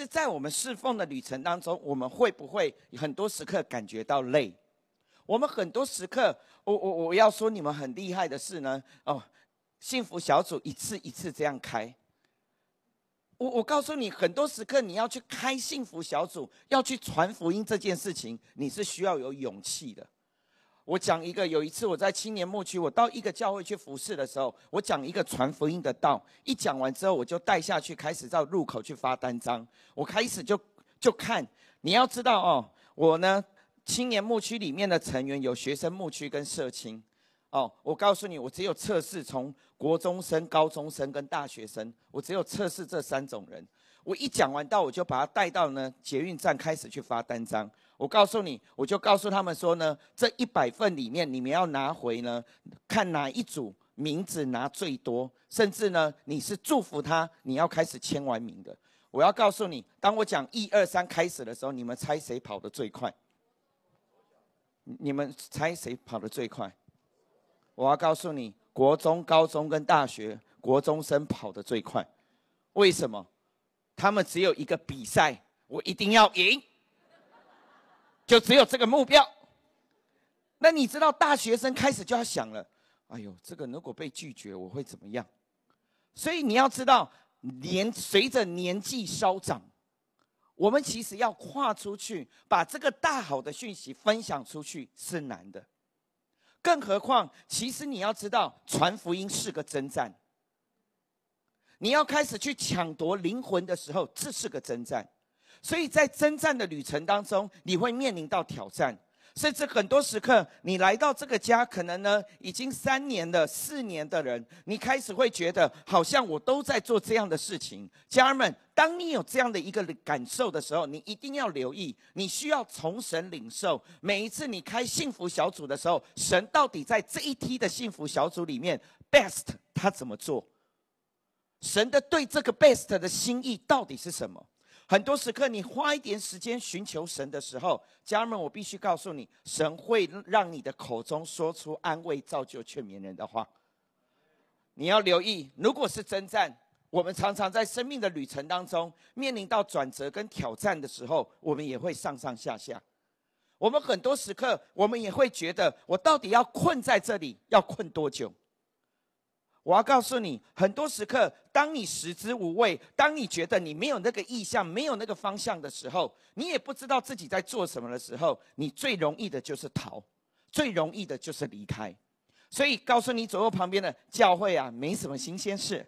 在我们侍奉的旅程当中，我们会不会很多时刻感觉到累？我们很多时刻，我要说你们很厉害的是呢，幸福小组一次一次这样开。我告诉你，很多时刻你要去开幸福小组，要去传福音这件事情，你是需要有勇气的。我讲一个，有一次我在青年牧区，我到一个教会去服侍的时候，我讲一个传福音的道，一讲完之后，我就带下去，开始到入口去发单张。我开始就看，你要知道我呢，青年牧区里面的成员有学生牧区跟社青。我告诉你，我只有测试从国中生、高中生跟大学生，我只有测试这3种人。我一讲完道，我就把他带到呢捷运站开始去发单张。我告诉你，我就告诉他们说呢，这100份里面，你们要拿回呢，看哪一组名字拿最多，甚至呢，你是祝福他，你要开始签完名的。我要告诉你，当我讲1、2、3开始的时候，你们猜谁跑得最快？你们猜谁跑得最快？我要告诉你，国中、高中跟大学国中生跑得最快。为什么？他们只有一个比赛，我一定要赢，就只有这个目标。那你知道大学生开始就要想了，哎呦，这个如果被拒绝，我会怎么样？所以你要知道，随着年纪稍长，我们其实要跨出去，把这个大好的讯息分享出去是难的。更何况，其实你要知道，传福音是个征战。你要开始去抢夺灵魂的时候，这是个征战。所以在征战的旅程当中，你会面临到挑战，甚至很多时刻，你来到这个家，可能呢已经3年了、4年的人，你开始会觉得，好像我都在做这样的事情。家人们，当你有这样的一个感受的时候，你一定要留意，你需要从神领受。每一次你开幸福小组的时候，神到底在这一梯的幸福小组里面 ，best 他怎么做？神的对这个 best 的心意到底是什么？很多时刻，你花一点时间寻求神的时候，家人们，我必须告诉你，神会让你的口中说出安慰、造就、劝勉人的话。你要留意，如果是征战，我们常常在生命的旅程当中面临到转折跟挑战的时候，我们也会上上下下。我们很多时刻，我们也会觉得，我到底要困在这里，要困多久？我要告诉你，很多时刻，当你食之无味，当你觉得你没有那个意向，没有那个方向的时候，你也不知道自己在做什么的时候，你最容易的就是逃，最容易的就是离开。所以告诉你左右旁边的教会啊，没什么新鲜事，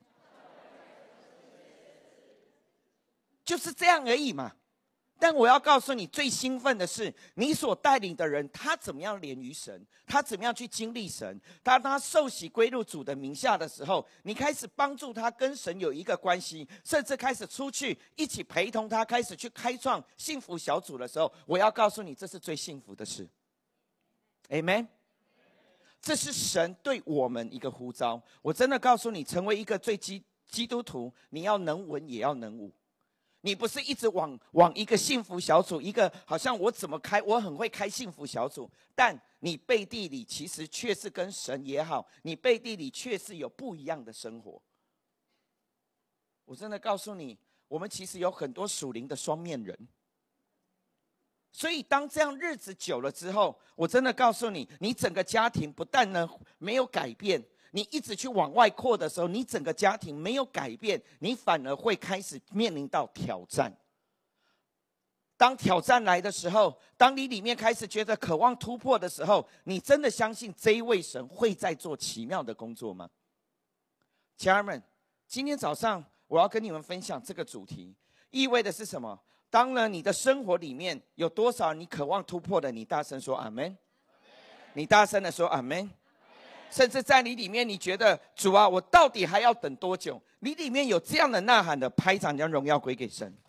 就是这样而已嘛。但我要告诉你，最兴奋的是你所带领的人，他怎么样连于神，他怎么样去经历神。当他受洗归入主的名下的时候，你开始帮助他跟神有一个关系，甚至开始出去一起陪同他，开始去开创幸福小组的时候，我要告诉你，这是最幸福的事。Amen。这是神对我们一个呼召。我真的告诉你，成为一个最基督徒，你要能文也要能武。你不是一直往一个幸福小组，一个好像我怎么开，我很会开幸福小组，但你背地里其实却是跟神也好，你背地里却是有不一样的生活。我真的告诉你，我们其实有很多属灵的双面人。所以当这样日子久了之后，我真的告诉你，你整个家庭不但呢没有改变，你一直去往外扩的时候，你整个家庭没有改变，你反而会开始面临到挑战。当挑战来的时候，当你里面开始觉得渴望突破的时候，你真的相信这一位神会在做奇妙的工作吗？家人们，今天早上我要跟你们分享这个主题，意味的是什么？当然你的生活里面有多少你渴望突破的，你大声说阿们。你大声的说阿们。甚至在你里面，你觉得主啊，我到底还要等多久？你里面有这样的呐喊的，拍掌将荣耀归给神。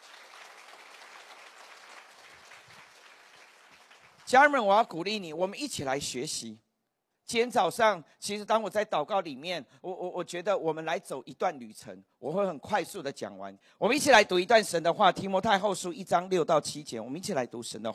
家人们，我要鼓励你，我们一起来学习。今天早上，其实当我在祷告里面，我觉得我们来走一段旅程，我会很快速的讲完。我们一起来读一段神的话，提摩太后书1章6到7节，我们一起来读神的话。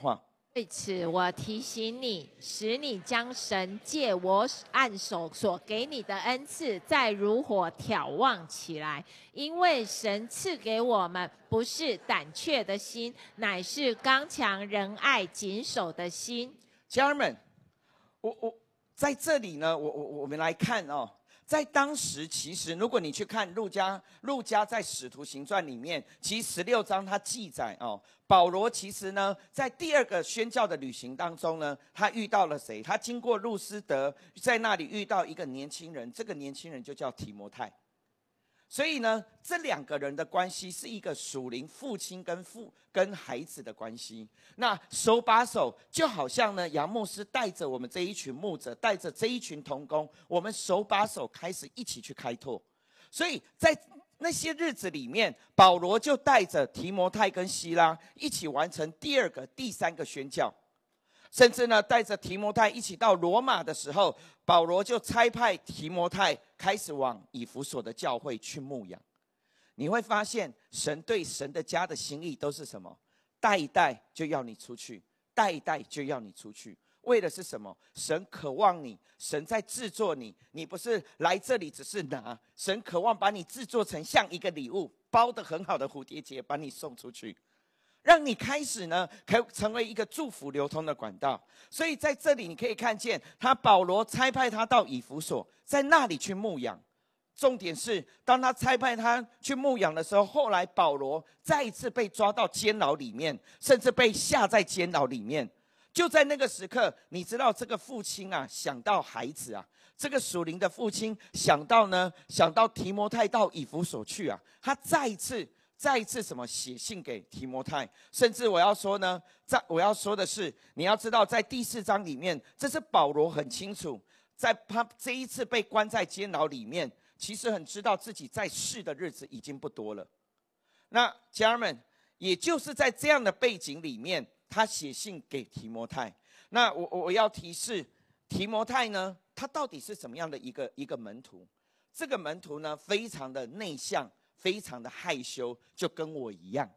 为此，我提醒你，使你将神借我按手所给你的恩赐，再如火挑旺起来。因为神赐给我们不是胆怯的心，乃是刚强、仁爱、谨守的心。 家人们，我在这里呢，我们来看哦。在当时，其实如果你去看路加在使徒行传里面，其实16章他记载哦，保罗其实呢，在第2个宣教的旅行当中呢，他遇到了谁？他经过路斯德，在那里遇到一个年轻人，这个年轻人就叫提摩太。所以呢，这2个人的关系是一个属灵父亲跟孩子的关系。那手把手，就好像呢，杨牧师带着我们这一群牧者，带着这一群同工，我们手把手开始一起去开拓。所以在那些日子里面，保罗就带着提摩太跟希拉一起完成第2个、第3个宣教。甚至呢，带着提摩太一起到罗马的时候，保罗就差派提摩太开始往以弗所的教会去牧养。你会发现，神对神的家的心意都是什么？带一带就要你出去，带一带就要你出去。为的是什么？神渴望你，神在制作你，你不是来这里只是拿，神渴望把你制作成像一个礼物，包得很好的蝴蝶结，把你送出去。让你开始呢，可以成为一个祝福流通的管道。所以在这里你可以看见，保罗差派他到以弗所，在那里去牧养。重点是，当他差派他去牧养的时候，后来保罗再一次被抓到监牢里面，甚至被下在监牢里面。就在那个时刻，你知道这个父亲啊，想到孩子啊，这个属灵的父亲想到提摩太到以弗所去啊，他再一次什么写信给提摩太。甚至我要说的是，你要知道在第4章里面，这是保罗很清楚，在他这一次被关在监牢里面，其实很知道自己在世的日子已经不多了。那家人们，也就是在这样的背景里面，他写信给提摩太。那我要提示提摩太呢，他到底是什么样的一个门徒？这个门徒呢，非常的内向，非常的害羞，就跟我一样。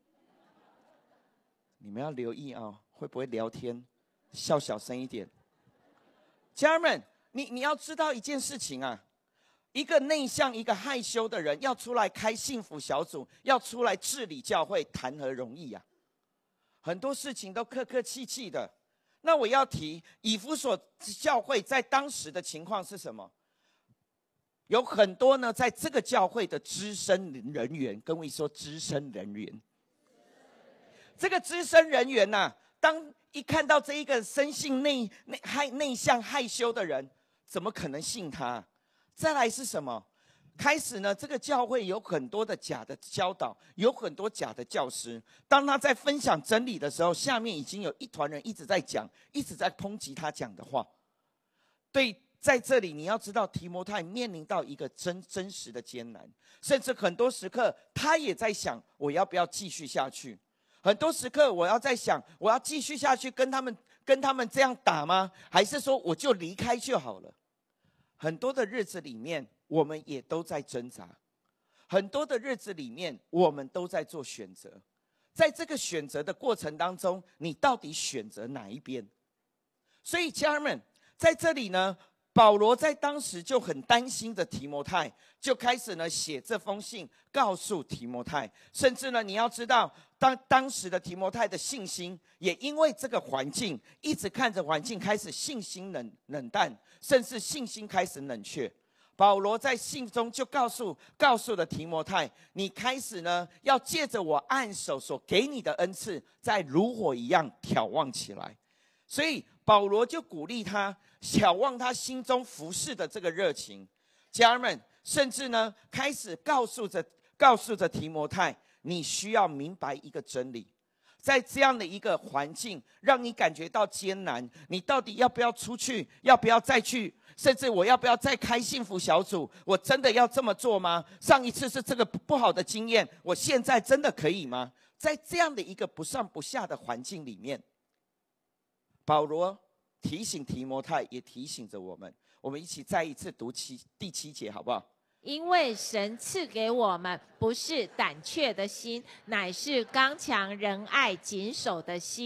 你们要留意啊，会不会聊天？笑小声一点。家人们，你要知道一件事情啊，一个内向、一个害羞的人，要出来开幸福小组，要出来治理教会，谈何容易啊！很多事情都客客气气的。那我要提以弗所教会在当时的情况是什么？有很多呢，在这个教会的资深人员，跟我说资深人员。这个资深人员啊，当一看到这一个生性内向害羞的人，怎么可能信他？再来是什么？开始呢，这个教会有很多的假的教导，有很多假的教师。当他在分享真理的时候，下面已经有一团人一直在讲，一直在抨击他讲的话。对，在这里你要知道，提摩太面临到一个真实的艰难，甚至很多时刻他也在想，我要不要继续下去？很多时刻我要在想，我要继续下去跟他们这样打吗？还是说我就离开就好了？很多的日子里面，我们也都在挣扎。很多的日子里面，我们都在做选择。在这个选择的过程当中，你到底选择哪一边？所以家人们，在这里呢，保罗在当时就很担心的提摩太，就开始呢写这封信告诉提摩太。甚至呢，你要知道，当时的提摩太的信心，也因为这个环境，一直看着环境开始信心冷淡，甚至信心开始冷却。保罗在信中就告诉了提摩太，你开始呢要借着我按手所给你的恩赐，再如火一样挑旺起来。所以保罗就鼓励他挑旺他心中服侍的这个热情。家人们，甚至呢开始告诉着提摩太，你需要明白一个真理。在这样的一个环境，让你感觉到艰难，你到底要不要出去？要不要再去？甚至我要不要再开幸福小组？我真的要这么做吗？上一次是这个不好的经验，我现在真的可以吗？在这样的一个不上不下的环境里面，保罗提醒提摩太，也提醒着我们。我们一起再一次读第7节，好不好？ 因为神赐给我们不是胆怯的心，乃是刚强、仁爱、谨守的心。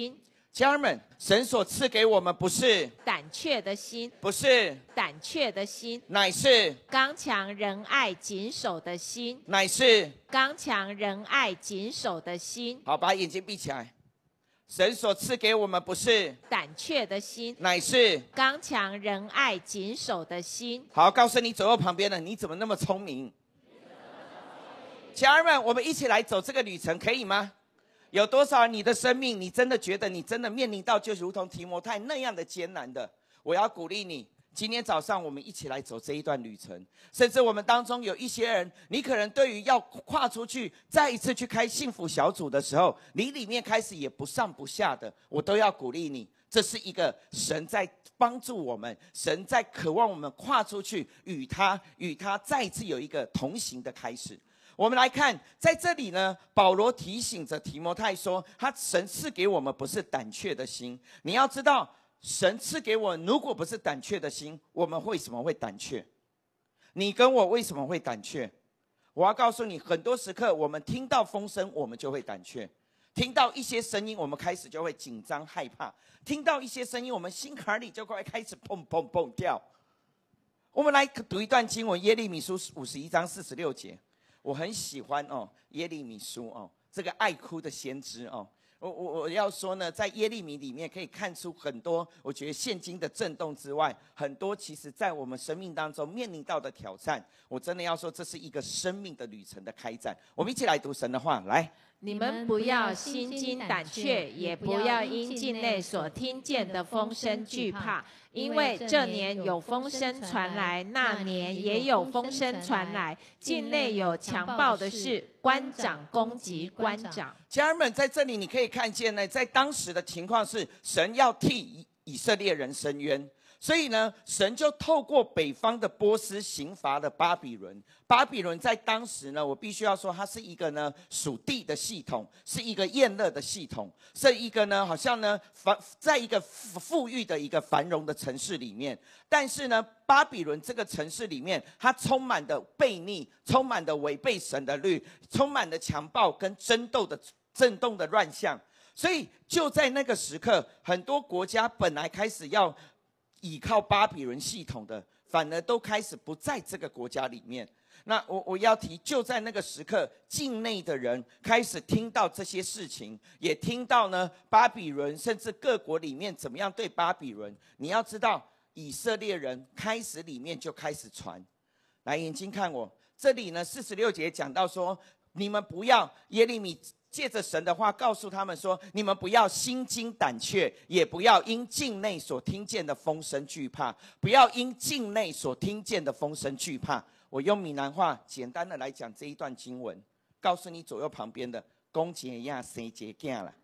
家人们，神所赐给我们不是胆怯的心， 不是， 胆怯的心， 乃是刚强仁爱谨守的心， 乃是。 刚强仁爱谨守的心。 好，把眼睛闭起来。神所赐给我们不是胆怯的心， 乃是。 刚强仁爱谨守的心。 好，告诉你左右旁边的，你怎么那么聪明？家人们，我们一起来走这个旅程，可以吗？有多少你的生命，你真的觉得你真的面临到就如同提摩太那样的艰难的？我要鼓励你，今天早上我们一起来走这一段旅程。甚至我们当中有一些人，你可能对于要跨出去，再一次去开幸福小组的时候，你里面开始也不上不下的，我都要鼓励你。这是一个神在帮助我们，神在渴望我们跨出去，与他再一次有一个同行的开始。我们来看，在这里呢，保罗提醒着提摩太说，神赐给我们不是胆怯的心。你要知道，神赐给我们如果不是胆怯的心，我们为什么会胆怯？你跟我为什么会胆怯？我要告诉你，很多时刻我们听到风声，我们就会胆怯；听到一些声音，我们开始就会紧张害怕；听到一些声音，我们心坎里就会开始砰砰砰跳。我们来读一段经文，耶利米书51章46节。我很喜欢耶利米书这个爱哭的先知我要说呢，在耶利米里面可以看出很多，我觉得现今的震动之外，很多其实在我们生命当中面临到的挑战，我真的要说，这是一个生命的旅程的开展。我们一起来读神的话，来。 你们不要心惊胆怯，也不要因境内所听见的风声惧怕，因为这年有风声传来，那年也有风声传来，境内有强暴的事，官长攻击官长。 家人们，在这里你可以看见呢，在当时的情况是，神要替以色列人伸冤。所以呢，神就透过北方的波斯刑罚的巴比伦。巴比伦在当时呢，我必须要说，它是一个呢属地的系统，是一个宴乐的系统，是一个呢好像呢在一个富裕的一个繁荣的城市里面。但是呢，巴比伦这个城市里面，它充满的悖逆，充满的违背神的律，充满的强暴跟震动的乱象。所以就在那个时刻，很多国家本来开始要依靠巴比伦系统的，反而都开始不在这个国家里面。那我要提，就在那个时刻，境内的人开始听到这些事情，也听到呢巴比伦甚至各国里面怎么样对巴比伦。你要知道，以色列人开始里面就开始传。来，眼睛看我，这里呢46节讲到说，你们不要，耶利米借着神的话告诉他们说，你们不要心惊胆怯，也不要因境内所听见的风声惧怕，不要因境内所听见的风声惧怕。我用闽南话简单的来讲这一段经文，告诉你左右旁边的，公节呀生节囝啦。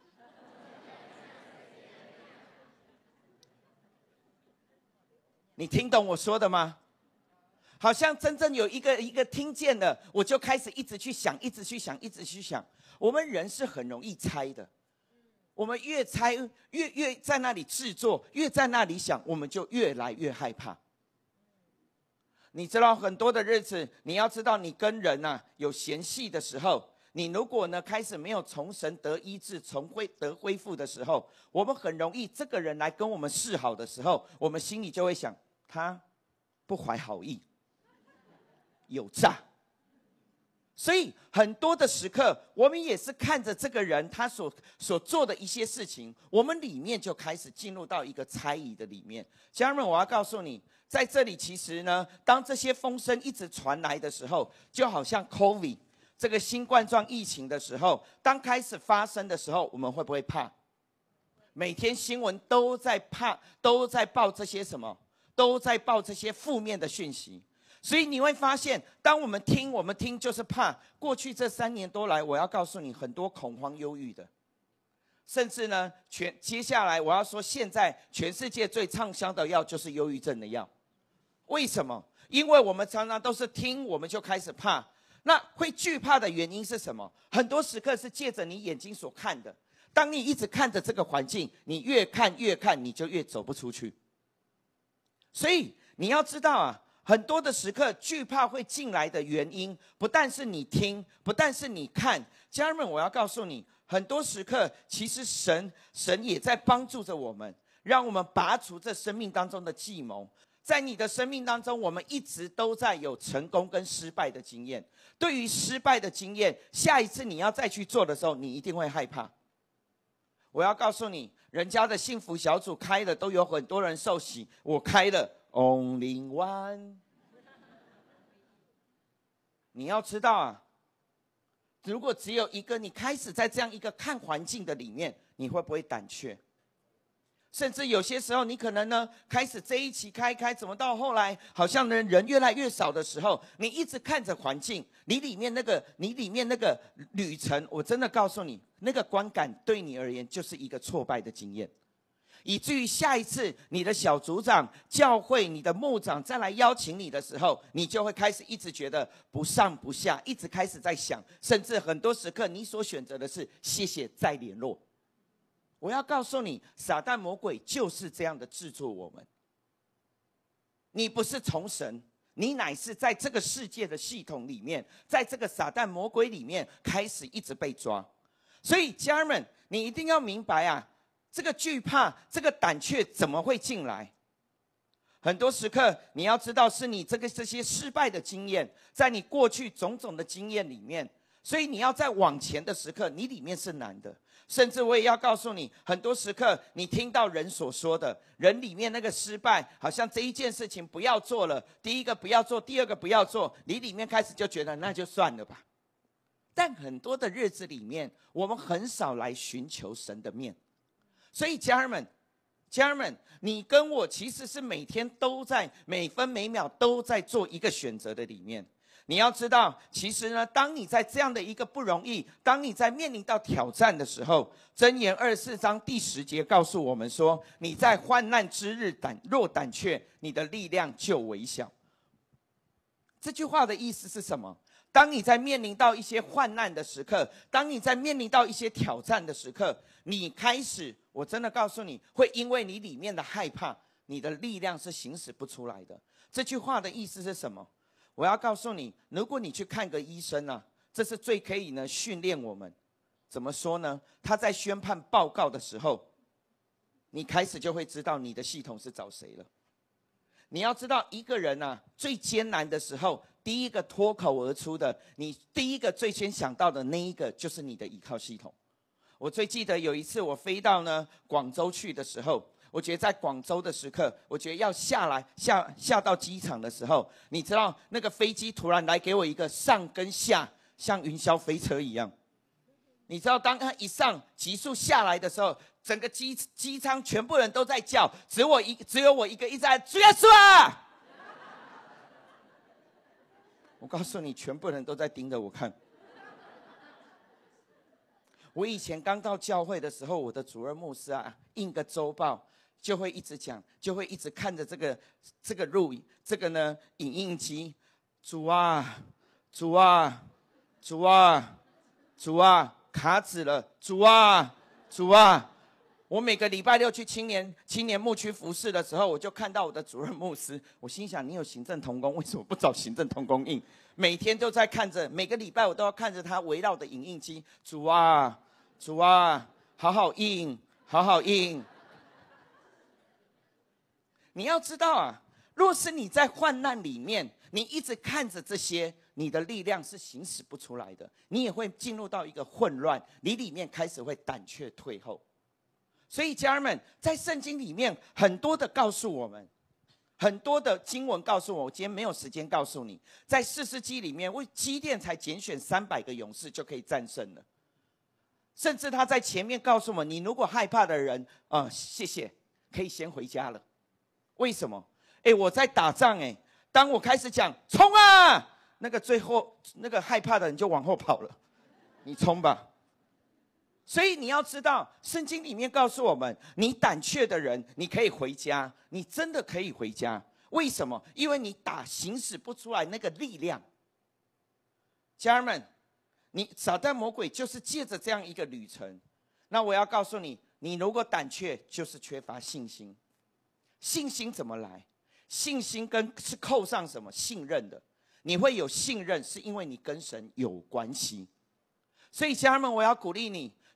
你听懂我说的吗？好像真正有一个听见了，我就开始一直去想，一直去想，一直去想。我们人是很容易猜的，我们越猜越在那里制作，越在那里想，我们就越来越害怕。你知道很多的日子，你要知道，你跟人有嫌隙的时候，你如果呢开始没有从神得医治，得恢复的时候，我们很容易这个人来跟我们示好的时候，我们心里就会想，他不怀好意，有诈。所以很多的时刻，我们也是看着这个人他所做的一些事情，我们里面就开始进入到一个猜疑的里面。家人们，我要告诉你，在这里其实呢，当这些风声一直传来的时候，就好像 COVID 这个新冠状疫情的时候，当开始发生的时候，我们会不会怕？每天新闻都在怕，都在报这些什么？都在报这些负面的讯息。所以你会发现，当我们听就是怕。过去这3年多来，我要告诉你，很多恐慌忧郁的，甚至呢，接下来我要说，现在全世界最畅销的药就是忧郁症的药。为什么？因为我们常常都是听，我们就开始怕。那会惧怕的原因是什么？很多时刻是借着你眼睛所看的。当你一直看着这个环境，你越看，你就越走不出去。所以你要知道很多的时刻，惧怕会进来的原因，不但是你听，不但是你看。家人们，我要告诉你， 很多时刻，其实神也在帮助着我们，让我们拔除这生命当中的计谋。在你的生命当中，我们一直都在有成功跟失败的经验。对于失败的经验，下一次你要再去做的时候，你一定会害怕。我要告诉你，人家的幸福小组开了，都有很多人受洗，我开了 Only One。你要知道啊，如果只有一个，你开始在这样一个看环境的里面，你会不会胆怯？甚至有些时候，你可能呢开始这一期开，怎么到后来好像呢人越来越少的时候，你一直看着环境，你里面那个旅程，我真的告诉你，那个观感对你而言就是一个挫败的经验，以至于下一次你的小组长、教会、你的牧长再来邀请你的时候，你就会开始一直觉得不上不下，一直开始在想，甚至很多时刻你所选择的是谢谢再联络。我要告诉你，撒旦魔鬼就是这样的制作我们。你不是从神，你乃是在这个世界的系统里面，在这个撒旦魔鬼里面开始一直被抓。所以家人们，你一定要明白啊，这个惧怕、这个胆怯怎么会进来？很多时刻你要知道，是你这些失败的经验，在你过去种种的经验里面，所以你要在往前的时刻，你里面是难的。甚至我也要告诉你，很多时刻你听到人所说的，人里面那个失败，好像这一件事情不要做了，第一个不要做，第二个不要做，你里面开始就觉得那就算了吧。但很多的日子里面，我们很少来寻求神的面。所以家人们，你跟我其实是每天都在每分每秒都在做一个选择的里面。你要知道，其实呢，当你在这样的一个不容易，当你在面临到挑战的时候，箴言24章第10节告诉我们说，你在患难之日若胆怯，你的力量就微小。这句话的意思是什么？当你在面临到一些患难的时刻，当你在面临到一些挑战的时刻，你开始，我真的告诉你，会因为你里面的害怕，你的力量是行使不出来的。这句话的意思是什么？我要告诉你，如果你去看个医生啊，这是最可以呢训练我们。怎么说呢？他在宣判报告的时候，你开始就会知道你的系统是找谁了。你要知道，一个人啊，最艰难的时候，第一个脱口而出的，你第一个最先想到的那一个，就是你的依靠系统。我最记得有一次我飞到呢广州去的时候，我觉得在广州的时刻，我觉得要下到机场的时候，你知道那个飞机突然来给我一个上跟下，像云霄飞车一样。你知道当他一上急速下来的时候，整个机舱全部人都在叫，只有我一个一直在主耶稣啊！我告诉你，全部人都在盯着我看。我以前刚到教会的时候，我的主任牧师啊，印个周报就会一直讲，就会一直看着这个影印机，主啊，主啊，主啊，主啊，卡纸了，主啊，主啊。我每个礼拜六去青年牧区服侍的时候，我就看到我的主任牧师，我心想，你有行政同工，为什么不找行政同工印？每天都在看着，每个礼拜我都要看着他围绕的影印机，主啊，主啊，好好印，好好印。你要知道啊，若是你在患难里面，你一直看着这些，你的力量是行使不出来的，你也会进入到一个混乱，你里面开始会胆怯退后。所以家人们，在圣经里面很多的告诉我们，很多的经文告诉我今天没有时间告诉你，在士师记里面，为基甸才拣选300个勇士就可以战胜了。甚至他在前面告诉我们，你如果害怕的人谢谢，可以先回家了。为什么？我在打仗当我开始讲冲啊，那个最后那个害怕的人就往后跑了，你冲吧。所以你要知道，圣经里面告诉我们，你胆怯的人，你可以回家，你真的可以回家。为什么？因为你行使不出来那个力量。家人们，撒旦魔鬼就是借着这样一个旅程。那我要告诉你，你如果胆怯，就是缺乏信心。信心怎么来？信心是扣上什么？信任的。你会有信任，是因为你跟神有关系。所以家人们，我要鼓励你，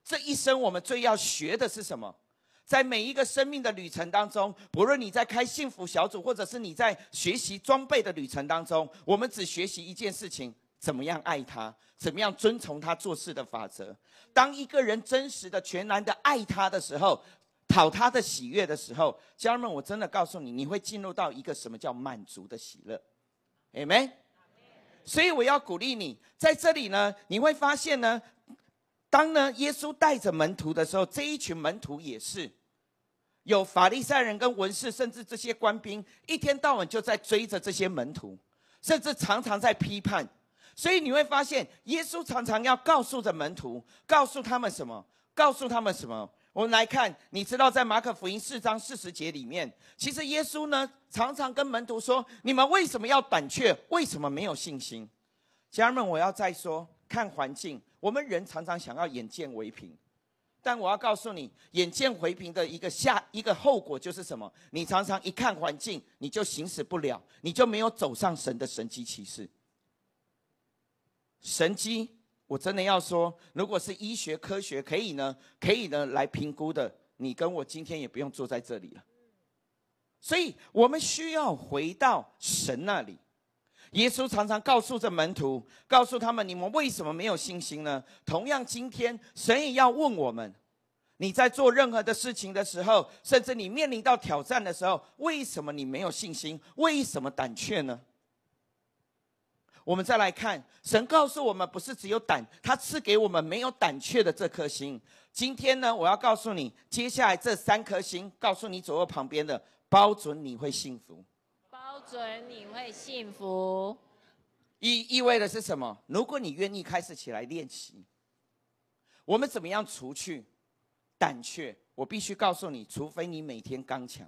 这一生我们最要学的是什么？在每一个生命的旅程当中，不论你在开幸福小组，或者是你在学习装备的旅程当中，我们只学习一件事情：怎么样爱他，怎么样遵从他做事的法则。当一个人真实的、全然的爱他的时候，讨他的喜悦的时候，家人们，我真的告诉你，你会进入到一个什么叫满足的喜乐。Amen。所以我要鼓励你，在这里呢，你会发现呢，当呢耶稣带着门徒的时候，这一群门徒也是有法利赛人跟文士，甚至这些官兵，一天到晚就在追着这些门徒，甚至常常在批判。所以你会发现，耶稣常常要告诉着门徒，告诉他们什么？告诉他们什么？我们来看，你知道在马可福音4章40节里面，其实耶稣呢常常跟门徒说：你们为什么要胆怯？为什么没有信心？家人们，我要再说，看环境，我们人常常想要眼见为凭，但我要告诉你，眼见为凭的一个后果就是什么？你常常一看环境，你就行使不了，你就没有走上神的神迹奇事。神迹，我真的要说，如果是医学科学可以呢来评估的，你跟我今天也不用坐在这里了。所以我们需要回到神那里。耶稣常常告诉着门徒，告诉他们：你们为什么没有信心呢？同样，今天神也要问我们：你在做任何的事情的时候，甚至你面临到挑战的时候，为什么你没有信心？为什么胆怯呢？我们再来看，神告诉我们，不是只有胆，他赐给我们没有胆怯的这颗心。今天呢，我要告诉你，接下来这3颗心，告诉你左右旁边的，包准你会幸福。 包准你会幸福。 意味的是什么？如果你愿意开始起来练习，我们怎么样除去胆怯？我必须告诉你，除非你每天刚强。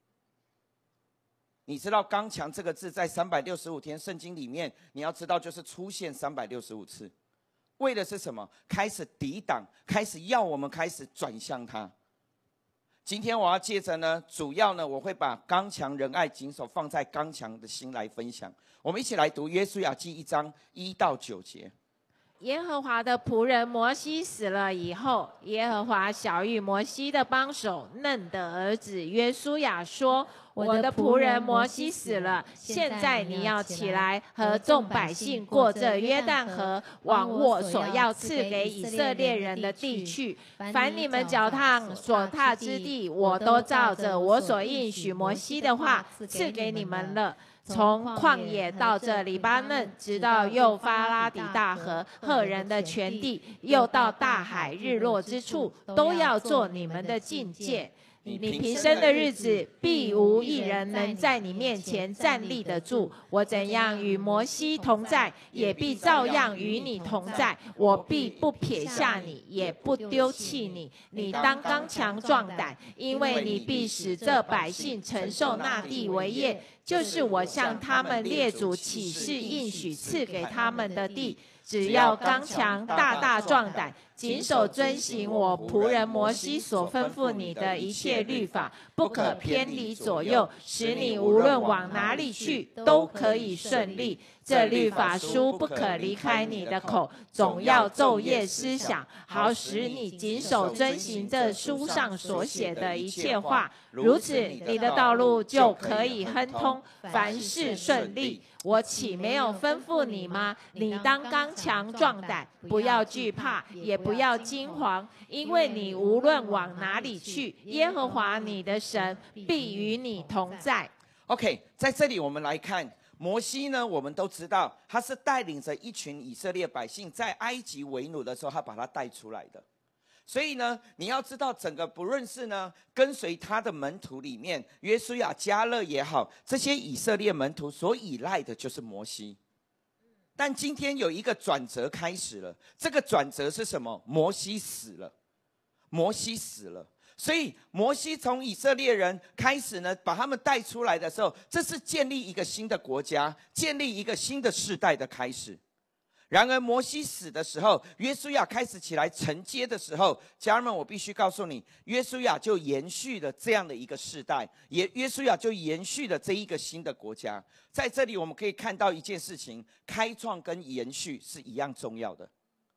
你知道刚强这个字在365天圣经里面，你要知道就是出现365次，为的是什么？开始抵挡，开始要我们开始转向他。今天我要接着呢，主要呢我会把刚强仁爱谨守放在刚强的心来分享。我们一起来读约书亚记1章1到9节。 耶和华的仆人摩西死了以后，耶和华晓谕摩西的帮手嫩的儿子约书亚说：我的仆人摩西死了，现在你要起来，和众百姓过这约旦河，往我所要赐给以色列人的地去。凡你们脚所踏之地，我都照着我所应许摩西的话赐给你们了。从旷野到这黎巴嫩，直到幼发拉底大河，赫人的全地，又到大海日落之处，都要做你们的境界。你平生的日子，必无一人能在你面前站立得住。我怎样与摩西同在，也必照样与你同在。我必不撇下你，也不丢弃你。你当刚强壮胆，因为你必使这百姓承受那地为业，就是我向他们列祖起誓应许赐给他们的地。只要刚强，大大壮胆，谨守遵行我仆人摩西所吩咐你的一切律法，不可偏离左右，使你无论往哪里去，都可以顺利。这律法书不可离开你的口，总要昼夜思想，好使你谨守遵行这书上所写的一切话。如此，你的道路就可以亨通，凡事顺利。我岂没有吩咐你吗？你当刚强壮胆，不要惧怕，也不要惊惶，因为你无论往哪里去，耶和华你的神必与你同在。 OK， 在这里我们来看摩西呢，我们都知道他是带领着一群以色列百姓在埃及为奴的时候，他把他带出来的。所以呢，你要知道，整个不论是呢跟随他的门徒里面，约书亚、迦勒也好，这些以色列门徒所依赖的就是摩西。但今天有一个转折开始了，这个转折是什么？摩西死了，摩西死了。所以摩西从以色列人开始呢，把他们带出来的时候，这是建立一个新的国家，建立一个新的世代的开始。然而摩西死的时候，约书亚开始起来承接的时候，家人们，我必须告诉你，约书亚就延续了这样的一个世代，约书亚就延续了这一个新的国家。在这里我们可以看到一件事情，开创跟延续是一样重要的。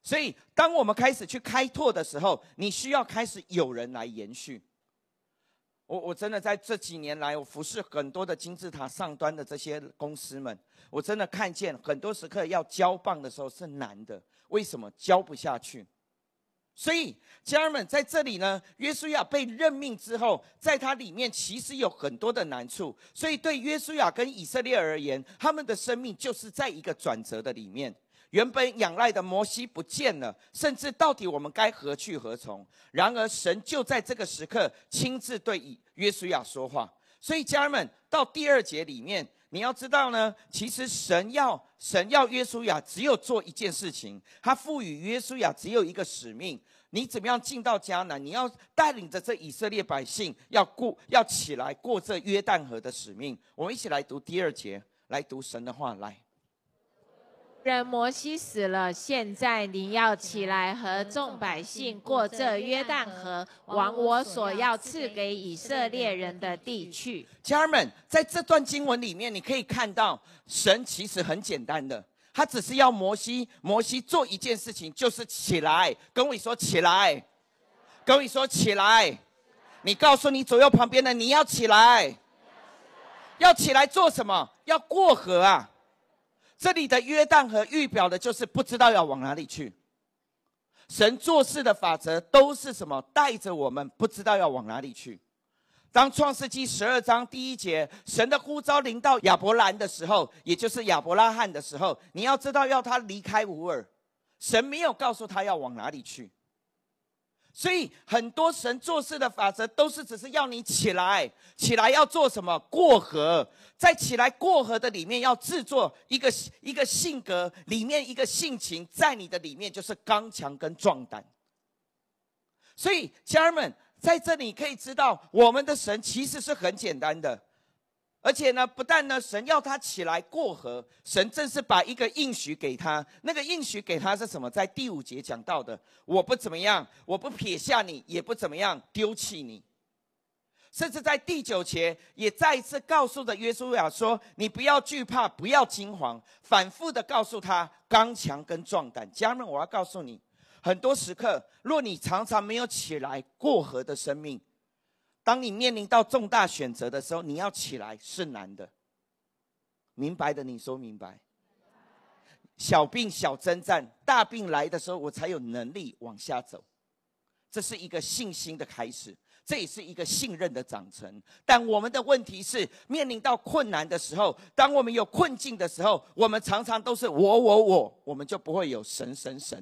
所以，当我们开始去开拓的时候，你需要开始有人来延续。我真的在这几年来，我服侍很多的金字塔上端的这些公司们，我真的看见很多时刻要交棒的时候是难的。为什么？交不下去。所以家人们在这里呢，约书亚被任命之后，在他里面其实有很多的难处。所以对约书亚跟以色列而言，他们的生命就是在一个转折的里面。原本仰赖的摩西不见了，甚至到底我们该何去何从？然而神就在这个时刻亲自对约书亚说话。所以家人们，到第2节里面，你要知道呢，其实神要约书亚只有做一件事情，他赋予约书亚只有一个使命：你怎么样进到迦南？你要带领着这以色列百姓，要起来过这约旦河的使命。我们一起来读第2节，来读神的话。来， 人摩西死了，现在你要起来和众百姓过这约旦河，往我所要赐给以色列人的地去。 家人们，在这段经文里面，你可以看到神其实很简单的，他只是要摩西做一件事情，就是起来。跟我说起来，跟我说起来。你告诉你左右旁边的，你要起来，要起来做什么？要过河啊！这里的约旦河预表的就是不知道要往哪里去。神做事的法则都是什么？带着我们不知道要往哪里去。当创世纪12章第1节，神的呼召临到亚伯兰的时候，也就是亚伯拉罕的时候，你要知道要他离开乌尔，神没有告诉他要往哪里去。所以很多神做事的法则都是只是要你起来，起来要做什么？过河。在起来过河的里面，要制作一个性格，里面一个性情，在你的里面就是刚强跟壮胆。所以家人们，在这里可以知道，我们的神其实是很简单的。而且呢，不但呢，神要他起来过河，神正是把一个应许给他。那个应许给他是什么？在第5节讲到的，我不怎么样，我不撇下你，也不怎么样丢弃你。甚至在第9节也再一次告诉着约书亚说，你不要惧怕，不要惊惶，反复的告诉他刚强跟壮胆。家人们，我要告诉你，很多时刻，若你常常没有起来过河的生命，当你面临到重大选择的时候，你要起来是难的。明白的你说明白。小病小征战，大病来的时候，我才有能力往下走。这是一个信心的开始，这也是一个信任的长成。但我们的问题是，面临到困难的时候，当我们有困境的时候，我们常常都是我们就不会有神。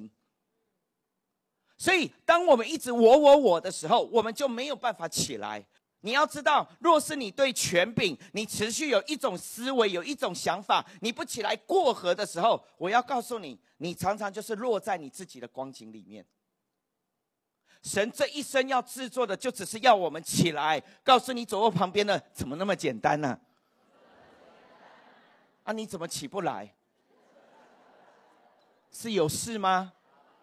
所以当我们一直我的时候，我们就没有办法起来。你要知道，若是你对权柄你持续有一种思维，有一种想法，你不起来过河的时候，我要告诉你，你常常就是落在你自己的光景里面。神这一生要制作的，就只是要我们起来。告诉你左右旁边的，怎么那么简单呢？啊，你怎么起不来？是有事吗？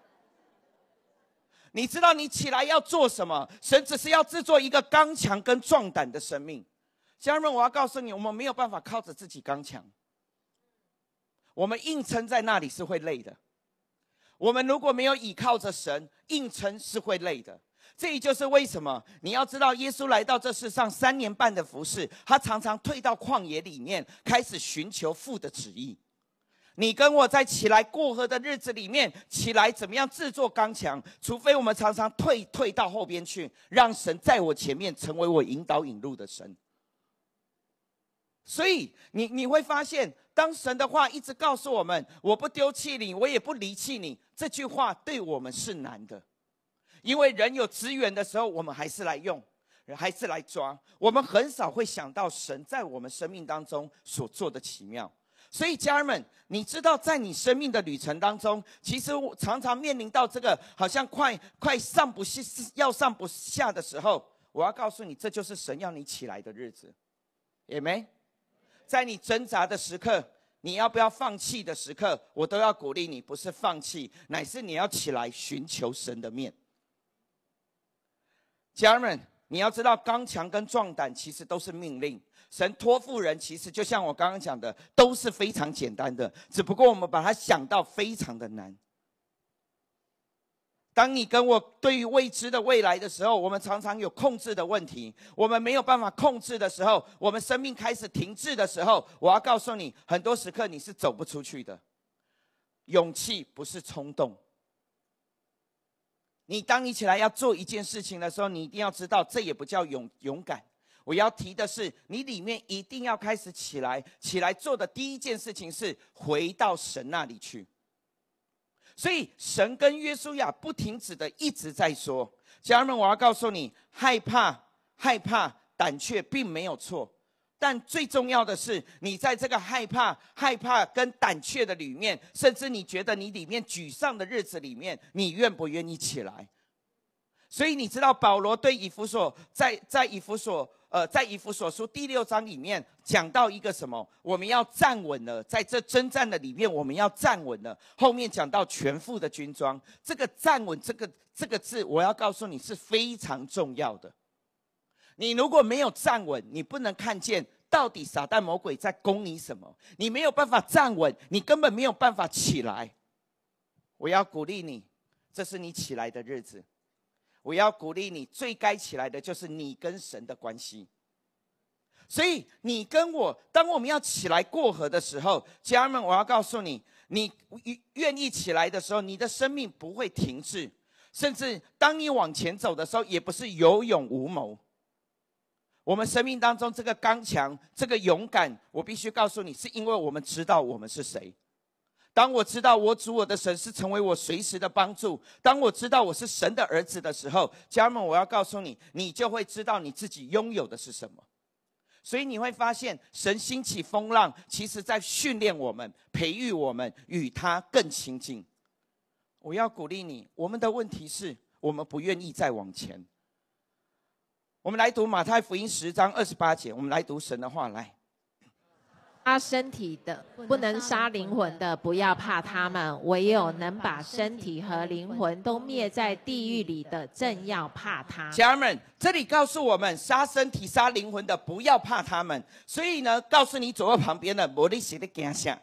你知道你起来要做什么？神只是要制作一个刚强跟壮胆的生命。家人们，我要告诉你，我们没有办法靠着自己刚强，我们硬撑在那里是会累的。我们如果没有倚靠着神，硬撑是会累的。这也就是为什么你要知道，耶稣来到这世上3年半的服事，他常常退到旷野里面，开始寻求父的旨意。你跟我在起来过河的日子里面，起来怎么样制作刚强？除非我们常常退到后边去，让神在我前面成为我引导引路的神。所以你会发现，当神的话一直告诉我们，我不丢弃你，我也不离弃你，这句话对我们是难的。因为人有资源的时候，我们还是来用，还是来抓，我们很少会想到神在我们生命当中所做的奇妙。所以家人们，你知道在你生命的旅程当中，其实我常常面临到这个好像快上不下要上不下的时候，我要告诉你，这就是神要你起来的日子。也没在你挣扎的时刻，你要不要放弃的时刻，我都要鼓励你，不是放弃，乃是你要起来寻求神的面。家人们，你要知道，刚强跟壮胆其实都是命令。神托付人，其实就像我刚刚讲的，都是非常简单的，只不过我们把它想到非常的难。 当你跟我对于未知的未来的时候，我们常常有控制的问题，我们没有办法控制的时候，我们生命开始停滞的时候，我要告诉你，很多时刻你是走不出去的。勇气不是冲动。当你起来要做一件事情的时候，你一定要知道，这也不叫勇敢。我要提的是，你里面一定要开始起来做的第一件事情是回到神那里去。所以神跟约书亚不停止的一直在说，家人们，我要告诉你，害怕、胆怯并没有错，但最重要的是，你在这个害怕跟胆怯的里面，甚至你觉得你里面沮丧的日子里面，你愿不愿意起来？所以你知道保罗对以弗所在以弗所书第6章里面讲到一个什么？我们要站稳了，在这征战的里面，我们要站稳了。后面讲到全副的军装，这个站稳这个字，我要告诉你是非常重要的。你如果没有站稳，你不能看见到底撒旦魔鬼在攻你什么，你没有办法站稳，你根本没有办法起来。我要鼓励你，这是你起来的日子。我要鼓励你，最该起来的就是你跟神的关系。所以你跟我，当我们要起来过河的时候，家人们，我要告诉你，你愿意起来的时候，你的生命不会停滞，甚至当你往前走的时候，也不是有勇无谋。我们生命当中这个刚强，这个勇敢，我必须告诉你，是因为我们知道我们是谁。当我知道我主我的神是成为我随时的帮助，当我知道我是神的儿子的时候，家人们，我要告诉你，你就会知道你自己拥有的是什么。所以你会发现，神兴起风浪，其实在训练我们，培育我们与他更亲近。我要鼓励你，我们的问题是我们不愿意再往前。我们来读马太福音10章28节，我们来读神的话来。 杀身体的不能杀灵魂的，不要怕他们；唯有能把身体和灵魂都灭在地狱里的，正要怕他。 家人们，这里告诉我们，杀身体、杀灵魂的，不要怕他们。所以呢，告诉你左右旁边的，没你谁的惊吓。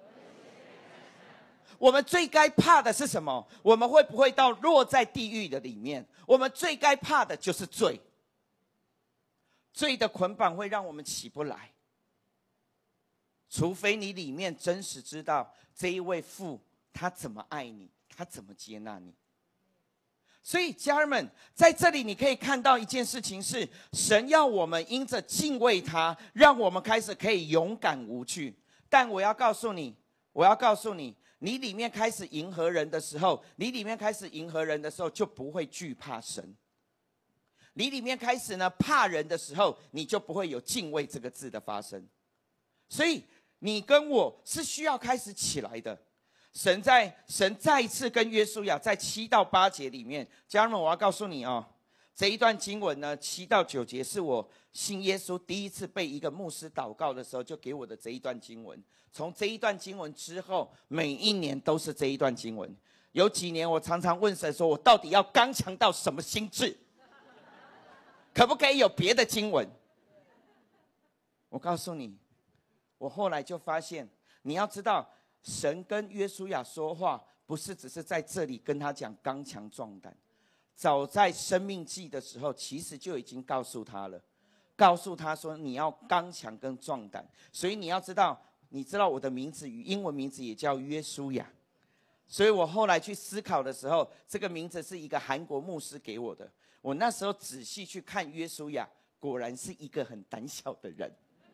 我们最该怕的是什么？我们会不会到落在地狱的里面？我们最该怕的就是罪。罪的捆绑会让我们起不来。除非你里面真实知道这一位父他怎么爱你，他怎么接纳你。所以家人们，在这里你可以看到一件事情是，神要我们因着敬畏他，让我们开始可以勇敢无惧。但我要告诉你，你里面开始迎合人的时候，就不会惧怕神。你里面开始呢怕人的时候，你就不会有敬畏这个字的发生。所以你跟我是需要开始起来的。神再一次跟约书亚在7到8节里面，家人们，我要告诉你哦，这一段经文呢，7到9节是我信耶稣第一次被一个牧师祷告的时候就给我的这一段经文。从这一段经文之后，每一年都是这一段经文。有几年我常常问神说，我到底要刚强到什么心智？可不可以有别的经文？我告诉你，我后来就发现，你要知道，神跟约书亚说话，不是只是在这里跟他讲刚强壮胆，早在生命记的时候，其实就已经告诉他了，告诉他说你要刚强跟壮胆。所以你要知道，我的名字与英文名字也叫约书亚，所以我后来去思考的时候，这个名字是一个韩国牧师给我的。我那时候仔细去看约书亚，果然是一个很胆小的人。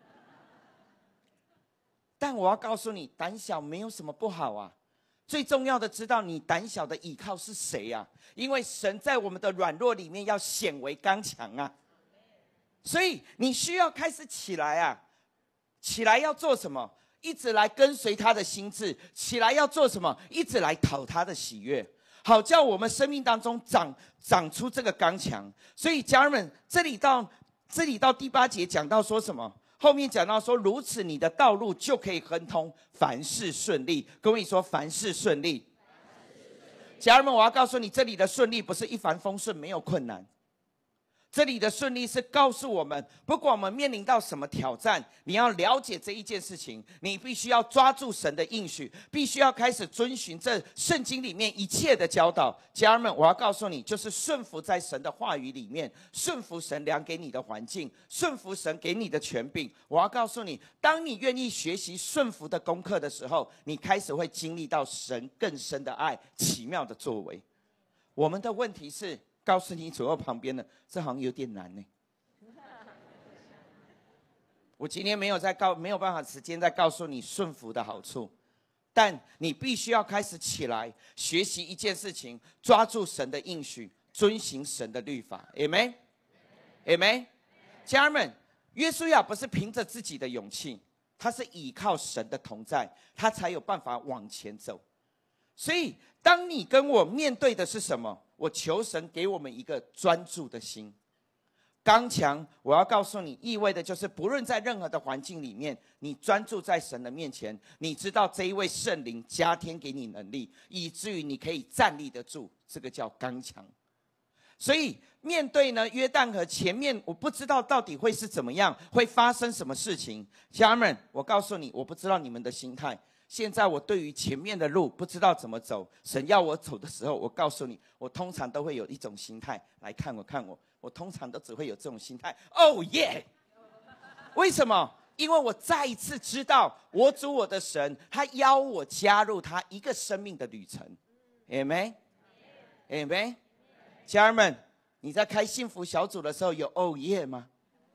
但我要告诉你，胆小没有什么不好啊。最重要的，知道你胆小的依靠是谁啊？因为神在我们的软弱里面要显为刚强啊。所以你需要开始起来啊！起来要做什么？一直来跟随他的心志。起来要做什么？一直来讨他的喜悦，好叫我们生命当中长出这个刚强。所以家人们，这里到第8节讲到说什么？后面讲到说，如此你的道路就可以亨通，凡事顺利。跟我说，凡事顺利。家人们，我要告诉你，这里的顺利不是一帆风顺，没有困难。 这里的顺利是告诉我们，不管我们面临到什么挑战，你要了解这一件事情，你必须要抓住神的应许，必须要开始遵循这圣经里面一切的教导。家人们，我要告诉你，就是顺服在神的话语里面，顺服神量给你的环境，顺服神给你的权柄。我要告诉你，当你愿意学习顺服的功课的时候，你开始会经历到神更深的爱，奇妙的作为。我们的问题是，告诉你左右旁边的，这好像有点难呢。我今天没有办法时间再告诉你顺服的好处，但你必须要开始起来学习一件事情，抓住神的应许，遵行神的律法。Amen， Amen。家人们，约书亚不是凭着自己的勇气，他是依靠神的同在，他才有办法往前走。所以，当你跟我面对的是什么？我求神给我们一个专注的心。刚强，我要告诉你，意味的就是不论在任何的环境里面，你专注在神的面前，你知道这一位圣灵加添给你能力，以至于你可以站立得住，这个叫刚强。所以面对呢约旦河前面，我不知道到底会是怎么样，会发生什么事情。家人们，我告诉你，我不知道你们的心态。现在我对于前面的路不知道怎么走，神要我走的时候，我告诉你，我通常都会有一种心态，来看我，我通常都只会有这种心态。哦耶！为什么？因为我再一次知道，我主我的神，他邀我加入他一个生命的旅程。Amen， Amen。家人们，你在开幸福小组的时候有哦耶吗？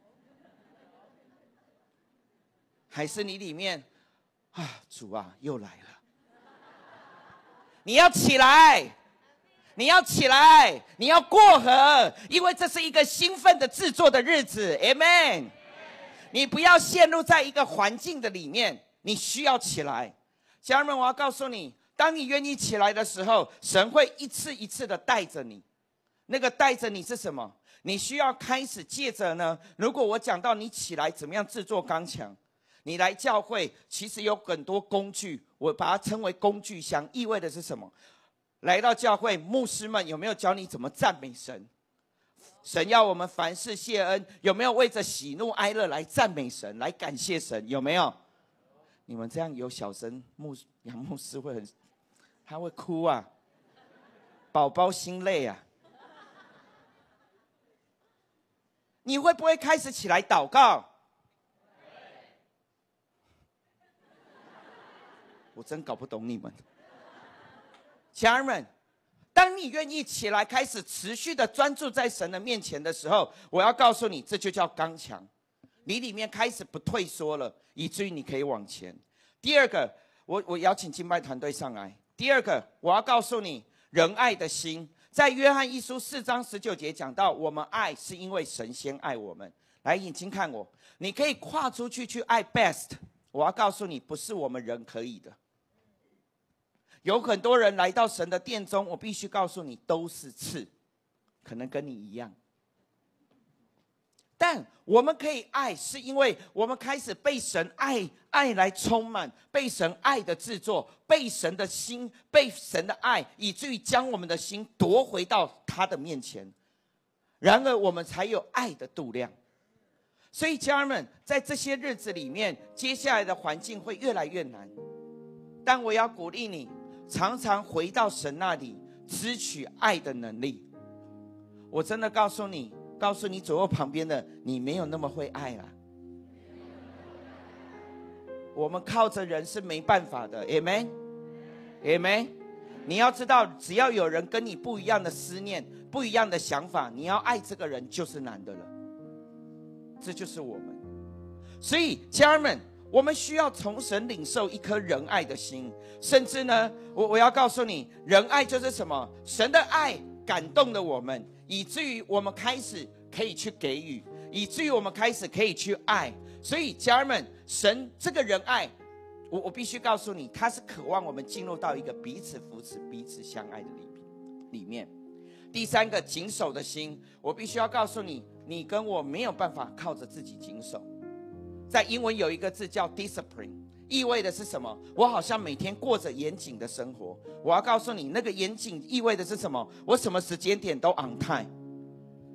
还是你里面？主啊，又来了！你要起来，你要起来，你要过河，因为这是一个兴奋的制作的日子。Amen。你不要陷入在一个环境的里面，你需要起来。家人们，我要告诉你，当你愿意起来的时候，神会一次一次的带着你。那个带着你是什么？你需要开始借着呢，如果我讲到你起来怎么样制作刚强，你来教会其实有很多工具，我把它称为工具箱，意味的是什么？来到教会，牧师们有没有教你怎么赞美神？神要我们凡事谢恩，有没有为着喜怒哀乐来赞美神，来感谢神？有没有？你们这样有小声，杨牧师会他会哭啊，宝宝心累啊。你会不会开始起来祷告？我真搞不懂你们。家人们，当你愿意起来开始持续的专注在神的面前的时候，我要告诉你，这就叫刚强。你里面开始不退缩了，以至于你可以往前。第二个，我邀请敬拜团队上来。第二个，我要告诉你，仁爱的心，在约翰一书4章19节讲到，我们爱是因为神先爱我们。来，眼睛看我，你可以跨出去去爱 best。我要告诉你，不是我们人可以的。有很多人来到神的殿中，我必须告诉你，都是刺，可能跟你一样。但我们可以爱，是因为我们开始被神爱来充满，被神爱的制作，被神的心，被神的爱，以至于将我们的心夺回到他的面前。然而我们才有爱的度量。所以家人们，在这些日子里面，接下来的环境会越来越难，但我要鼓励你，常常回到神那里，支取爱的能力。我真的告诉你左右旁边的，你没有那么会爱啦。我们靠着人是没办法的。 Amen Amen。 你要知道，只要有人跟你不一样的思念，不一样的想法，你要爱这个人就是难的了。这就是我们。所以家人们，我们需要从神领受一颗仁爱的心。甚至呢，我要告诉你，仁爱就是什么？神的爱感动了我们，以至于我们开始可以去给予，以至于我们开始可以去爱。所以家人们，神这个仁爱，我必须告诉你，他是渴望我们进入到一个彼此扶持、彼此相爱的里面。第三个，谨守的心，我必须要告诉你，你跟我没有办法靠着自己谨守。在英文有一个字叫 discipline， 意味的是什么？我好像每天过着严谨的生活。我要告诉你，那个严谨意味的是什么？我什么时间点都 on time。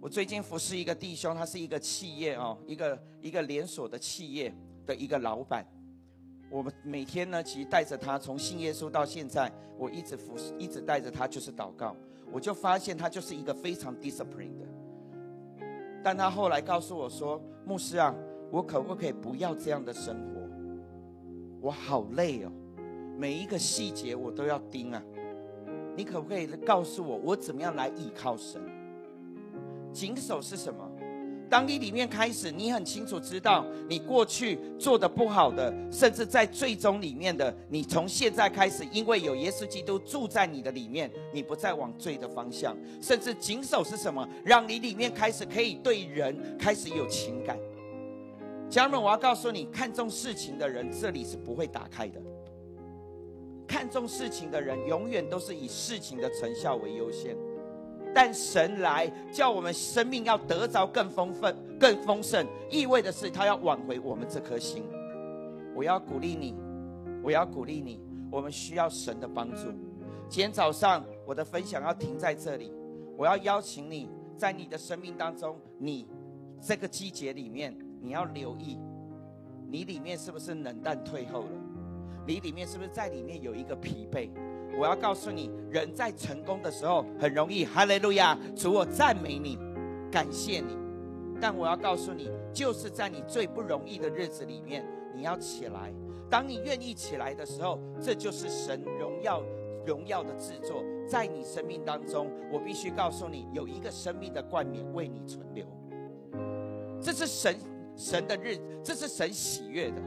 我最近服侍一个弟兄，他是一个企业一个连锁的企业的一个老板。我们每天呢，其实带着他从信耶稣到现在，我一直带着他就是祷告。我就发现他就是一个非常 disciplined 的。但他后来告诉我说：“牧师啊，我可不可以不要这样的生活？我好累哦，每一个细节我都要盯啊。你可不可以告诉我，我怎么样来依靠神？”谨守是什么？当你里面开始，你很清楚知道你过去做的不好的，甚至在最终里面的，你从现在开始，因为有耶稣基督住在你的里面，你不再往罪的方向。甚至谨守是什么？让你里面开始可以对人开始有情感。家人们，我要告诉你，看重事情的人，这里是不会打开的。看重事情的人，永远都是以事情的成效为优先。但神来叫我们生命要得着更丰盛，意味的是他要挽回我们这颗心。我要鼓励你，我们需要神的帮助。今天早上我的分享要停在这里，我要邀请你，在你的生命当中，你这个季节里面，你要留意，你里面是不是冷淡退后了？你里面是不是在里面有一个疲惫？我要告诉你，人在成功的时候很容易哈利路亚，主我赞美你，感谢你。但我要告诉你，就是在你最不容易的日子里面，你要起来。当你愿意起来的时候，这就是神荣耀的制作在你生命当中。我必须告诉你，有一个生命的冠冕为你存留，这是神的日子，这是神喜悦的。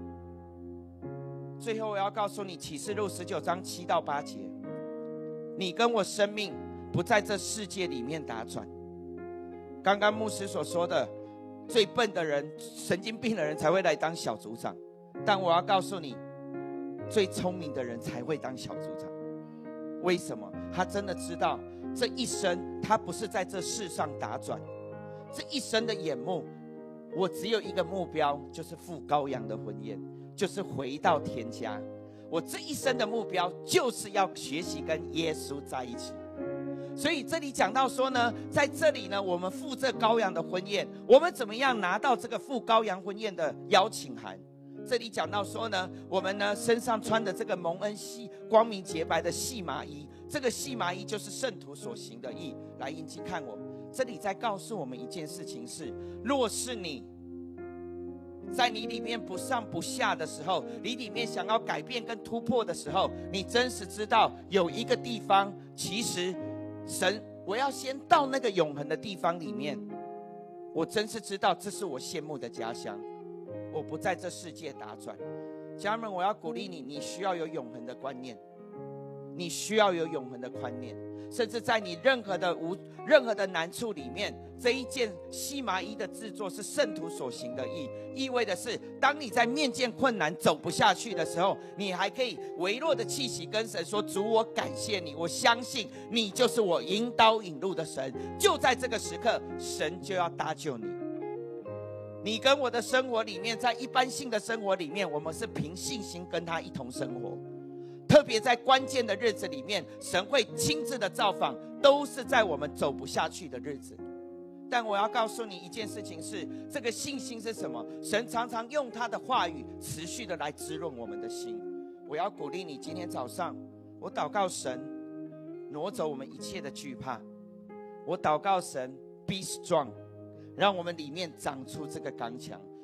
最后我要告诉你，启示录19章7到8节，你跟我生命不在这世界里面打转。刚刚牧师所说的，最笨的人、神经病的人才会来当小组长，但我要告诉你，最聪明的人才会当小组长。为什么？他真的知道这一生他不是在这世上打转，这一生的眼目，我只有一个目标，就是赴羔羊的婚宴，就是回到天家。我这一生的目标就是要学习跟耶稣在一起。所以这里讲到说呢，在这里呢，我们赴这羔羊的婚宴，我们怎么样拿到这个赴羔羊婚宴的邀请函？这里讲到说呢，我们呢身上穿的这个蒙恩光明洁白的细麻衣，这个细麻衣就是圣徒所行的义。来，印记看我，这里在告诉我们一件事情是：若是你在你里面不上不下的时候，你里面想要改变跟突破的时候，你真实知道有一个地方，其实神，我要先到那个永恒的地方里面，我真是知道这是我羡慕的家乡，我不在这世界打转。家人们，我要鼓励你，你需要有永恒的观念，你需要有永恒的观念，甚至在你任何的难处里面，这一件细麻衣的制作是圣徒所行的义，意味的是，当你在面见困难走不下去的时候，你还可以微弱的气息跟神说：主，我感谢你，我相信你就是我引导引路的神。就在这个时刻，神就要搭救你。你跟我的生活里面，在一般性的生活里面，我们是凭信心跟他一同生活。特别在关键的日子里面，神会亲自的造访，都是在我们走不下去的日子。但我要告诉你一件事情是，这个信心是什么？神常常用他的话语持续的来滋润我们的心。我要鼓励你，今天早上我祷告神挪走我们一切的惧怕，我祷告神 be strong， 让我们里面长出这个刚强。